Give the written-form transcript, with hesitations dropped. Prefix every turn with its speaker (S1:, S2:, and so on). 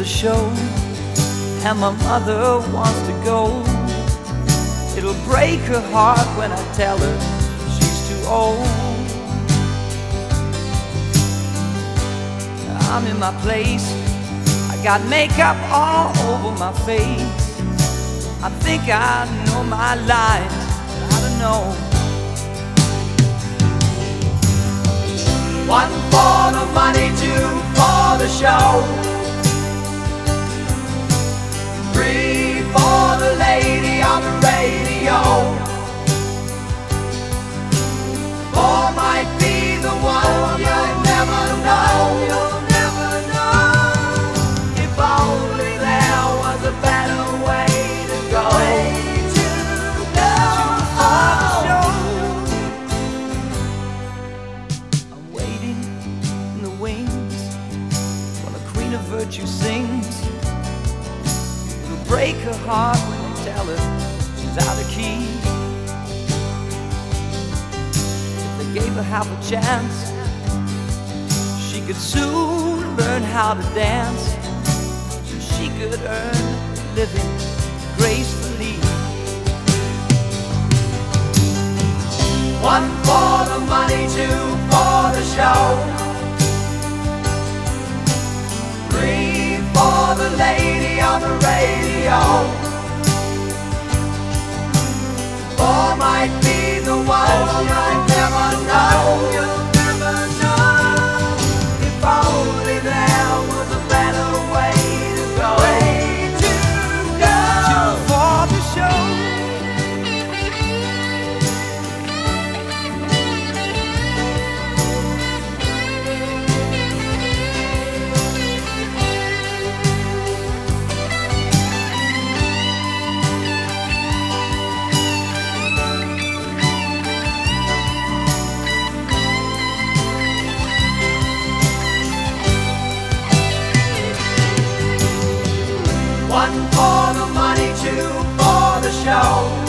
S1: show, and my mother wants to go. It'll break her heart when I tell her she's too old. I'm in my place, I got makeup all over my face. I think I know my life, but I don't know. One for the money, two for the show, three for the lady on the radio. Four might be the one, you'll never know. You'll never know. If only there was a better way to go. I'm waiting in the wings while the Queen of Virtue sings. It'll break her heart when they tell her she's out of key. If they gave her half a chance, she could soon learn how to dance, so she could earn a living gracefully. One for the money, two for the show, three for the lady on the radio. Four might be the one, you'll never know. You'll never know. If only there was a better way to go. Two for the show. One for the money, two for the show,